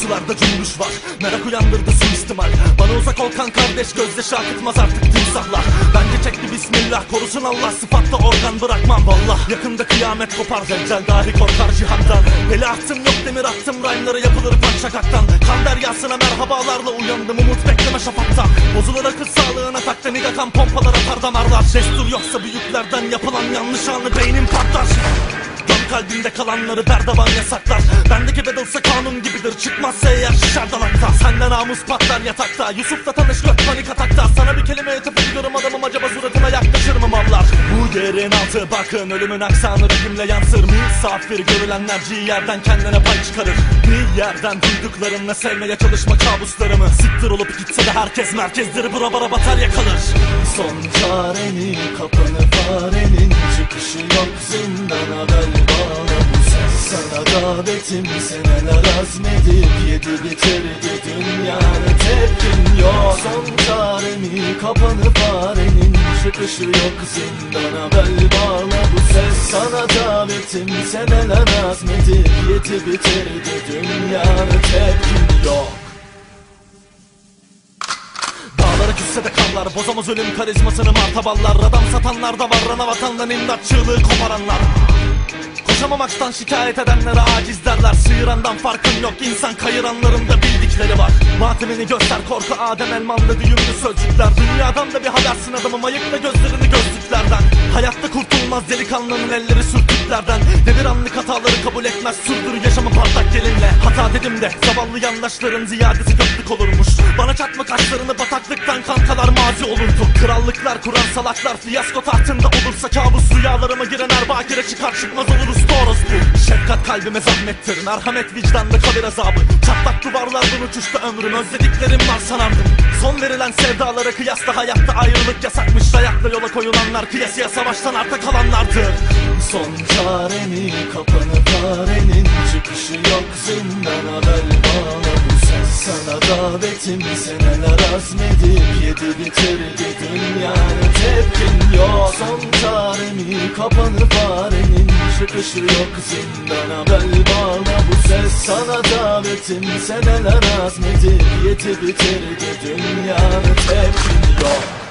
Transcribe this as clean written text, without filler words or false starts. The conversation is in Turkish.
sularda cümbüş var. Merak uyandırdı suistimal. Bana uzak ol kan kardeş, gözyaşı akıtmaz artık timsahlar. Bence çekti bismillah, korusun Allah, sıfatta organ bırakmam vallah. Yakında kıyamet kopar, Deccal dahi korkar cihattan. Beli attım yok demir attım, rhyme'ları yapılır şakaktan. Kan deryasına merhabalarla uyandım, umut bekleme şafakta. Bozulur akıl sağlığına tak, deniga kan pompalar atar damarlar. Destur yoksa büyüklerden yapılan yanlış anı beynim patlar. Gön kalbinde kalanları berdavan yasaklar. Bendeki bedelse kanun gibidir, çıkmazsa eğer şişer dalakta. Senden namus patlar yatakta, Yusuf'la tanış gök panik atakta. Sana bir kelime yetif ediyorum adamım, acaba suratına yaklaşır mı mallar? Bu yerin altı bakın, ölümün aksanı rapimle yansır. Misafir görülenler ciğerden kendine pay çıkarır. Bir yerden duyduklarımla sevmeye çalışma kabuslarımı. Siktir olup gitse de herkes merkezleri, bura bara batarya kalır. Son çareni kapanır farenin, çıkışı yok zindana bel bağla bu ses. Sana davetim seneler azmedip yedi bitirdi dünyanı, tepkin yok. Son çareni kapanır farenin, çıkışı yok zindana bel bağla bu ses. Sana davetim seneler azmedip yedi bitirdi dünyanı, tepkin yok. Dağlara küsse de karlar, bozamaz ölüm karizmasını martaballar. Adam satanlar da var, ana vatandan imdat çığlığı koparanlar. Koşamamaktan şikayet edenlere aciz derler. Sıyırandan farkın yok, insan kayıranların da bildikleri var. Matemini göster korku, Adem Elman'da düğümlü sözcükler. Dünyadan da bir habersin adamım, ayıkla gözlerini gözlüklerden. Hayatta kurtulmaz delikanlının elleri sürtüklerden. Devir anlık hataları kabul etmez, sürdür yaşamı parlak gelinle. Hata dedim de zavallı yandaşların ziyadesi göklük olurmuş. Bana çatma kaşlarını, bataklıktan kankalar mazi olurdu. Krallıklar kuran salaklar fiyasko tahtında olursa kabus. Rüyalarıma giren erbakire çıkar çıkmaz oluruz doğrusu. Şefkat kalbime zahmettir, merhamet vicdanda kabir azabı. Çatlak duvarlardan uçuştu ömrüm, özlediklerim var sanardım. Son verilen sevdalara kıyasla hayatta ayrılık yasakmış. Dayakla yola koyulanlar kıyasıya savaştan arta kalanlardır. Son çareni kapanır farenin, çıkışı yok zindana bel bağla bu ses. Sana davetim seneler azmedip yedi bitirdi dünyanı, tepkin yok. Son çareni kapanır farenin, çıkışı yok zindana bel bağla bu ses. Sana davetim seneler azmedip yedi bitirdi dünyanı, tepkin yok.